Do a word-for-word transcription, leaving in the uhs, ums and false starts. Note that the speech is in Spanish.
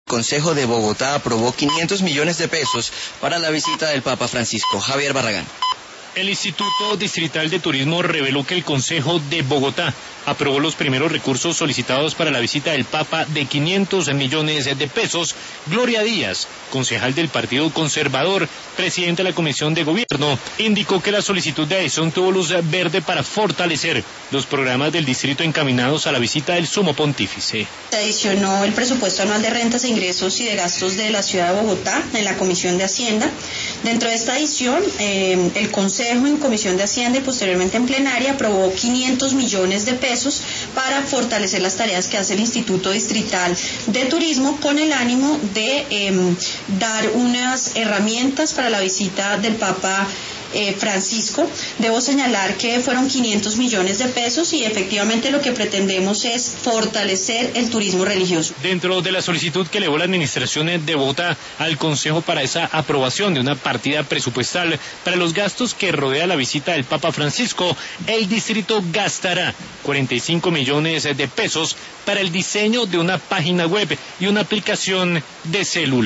El Consejo de Bogotá aprobó quinientos millones de pesos para la visita del Papa Francisco. Javier Barragán. El Instituto Distrital de Turismo reveló que el Consejo de Bogotá aprobó los primeros recursos solicitados para la visita del Papa de quinientos millones de pesos. Gloria Díaz, concejal del Partido Conservador, presidente de la Comisión de Gobierno, indicó que la solicitud de adhesión tuvo luz verde para fortalecer los programas del distrito encaminados a la visita del Sumo Pontífice. Se adicionó el presupuesto anual de rentas e ingresos y de gastos de la ciudad de Bogotá en la Comisión de Hacienda. Dentro de esta adición, eh, el Consejo en Comisión de Hacienda y posteriormente en plenaria aprobó quinientos millones de pesos para fortalecer las tareas que hace el Instituto Distrital de Turismo con el ánimo de eh, dar unas herramientas para la visita del Papa Eh, Francisco. Debo señalar que fueron quinientos millones de pesos y efectivamente lo que pretendemos es fortalecer el turismo religioso. Dentro de la solicitud que elevó la administración de Bogotá al Consejo para esa aprobación de una partida presupuestal para los gastos que rodea la visita del Papa Francisco, el distrito gastará cuarenta y cinco millones de pesos para el diseño de una página web y una aplicación de celular.